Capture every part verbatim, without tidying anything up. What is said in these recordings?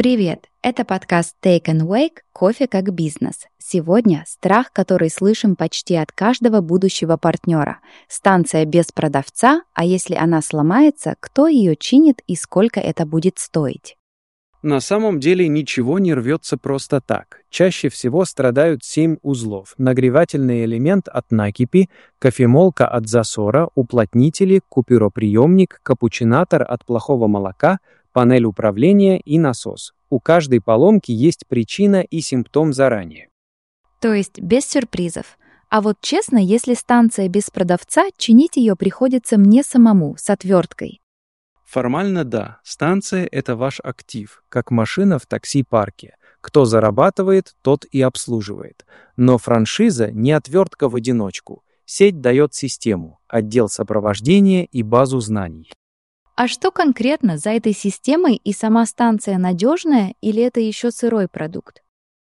Привет! Это подкаст Take and Wake «Кофе как бизнес». Сегодня страх, который слышим почти от каждого будущего партнера. Станция без продавца, а если она сломается, кто ее чинит и сколько это будет стоить? На самом деле ничего не рвется просто так. Чаще всего страдают семь узлов. Нагревательный элемент от накипи, кофемолка от засора, уплотнители, купюроприемник, капучинатор от плохого молока, панель управления и насос. У каждой поломки есть причина и симптом заранее. То есть без сюрпризов. А вот честно, если станция без продавца, чинить ее приходится мне самому, с отверткой. Формально да, станция — это ваш актив, как машина в такси-парке. Кто зарабатывает, тот и обслуживает. Но франшиза не отвертка в одиночку. Сеть дает систему, отдел сопровождения и базу знаний. А что конкретно за этой системой, и сама станция надежная или это еще сырой продукт?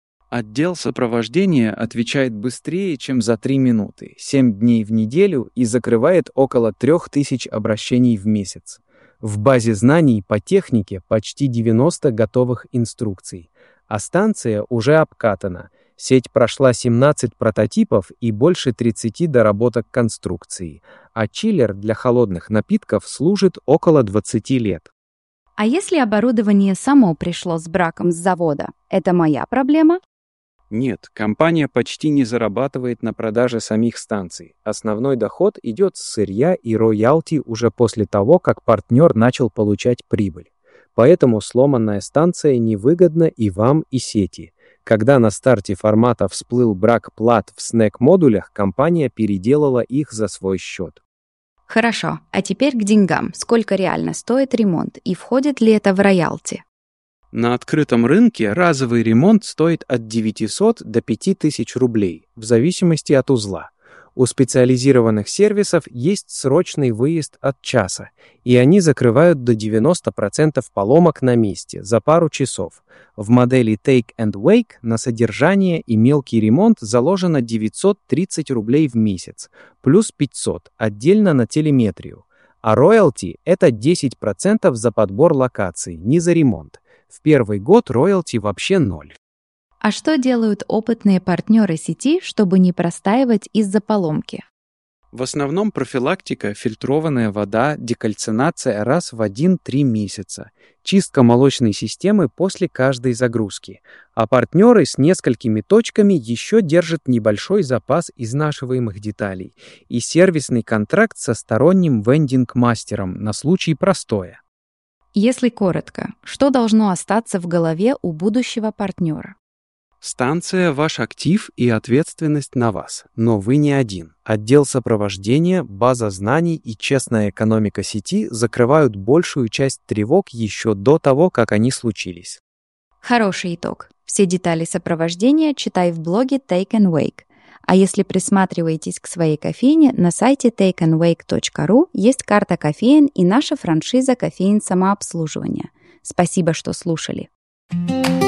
Отдел сопровождения отвечает быстрее, чем за три минуты, семь дней в неделю и закрывает около трех тысяч обращений в месяц. В базе знаний по технике почти девяносто готовых инструкций, а станция уже обкатана. Сеть прошла семнадцать прототипов и больше тридцати доработок конструкции, а чиллер для холодных напитков служит около двадцати лет. А если оборудование само пришло с браком с завода, это моя проблема? Нет, компания почти не зарабатывает на продаже самих станций. Основной доход идет с сырья и роялти уже после того, как партнер начал получать прибыль. Поэтому сломанная станция невыгодна и вам, и сети. Когда на старте формата всплыл брак плат в снэк-модулях, компания переделала их за свой счет. Хорошо, а теперь к деньгам. Сколько реально стоит ремонт и входит ли это в роялти? На открытом рынке разовый ремонт стоит от девятисот до пяти тысяч рублей, в зависимости от узла. У специализированных сервисов есть срочный выезд от часа, и они закрывают до девяноста процентов поломок на месте за пару часов. В модели Take and Wake на содержание и мелкий ремонт заложено девятьсот тридцать рублей в месяц, плюс пятьсот отдельно на телеметрию. А роялти – это десять процентов за подбор локаций, не за ремонт. В первый год роялти вообще ноль. А что делают опытные партнеры сети, чтобы не простаивать из-за поломки? В основном профилактика, фильтрованная вода, декальцинация раз в один-три месяца, чистка молочной системы после каждой загрузки. А партнеры с несколькими точками еще держат небольшой запас изнашиваемых деталей и сервисный контракт со сторонним вендинг-мастером на случай простоя. Если коротко, что должно остаться в голове у будущего партнера? Станция – ваш актив и ответственность на вас, но вы не один. Отдел сопровождения, база знаний и честная экономика сети закрывают большую часть тревог еще до того, как они случились. Хороший итог. Все детали сопровождения читай в блоге Take and Wake. А если присматриваетесь к своей кофейне, на сайте take and wake точка ру есть карта кофеен и наша франшиза кофеен самообслуживания. Спасибо, что слушали.